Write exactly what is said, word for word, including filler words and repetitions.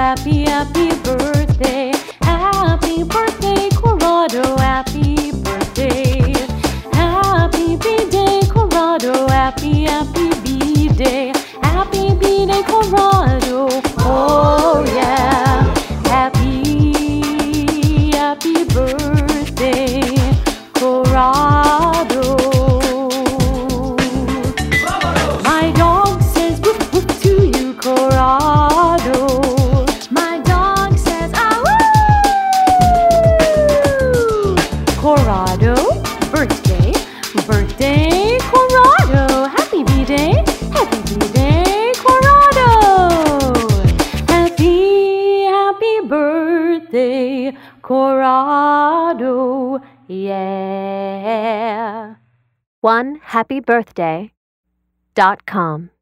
happy, happy birthday. Happy birthday, Corrado, happy birthday. Happy B-Day, Corrado, happy, happy B-Day. Happy B-Day, Corrado, oh yeah. Happy, happy birthday, Corrado. My dog says woof woof to you, Corrado. My dog says ah woo. Corrado, birthday, birthday, Corrado. Happy B-Day, happy B-Day, Corrado. Happy, happy birthday, Corrado, yeah. one happy birthday dot com